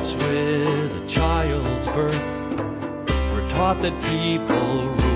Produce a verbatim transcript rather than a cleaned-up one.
starts with a child's birth. We're taught that people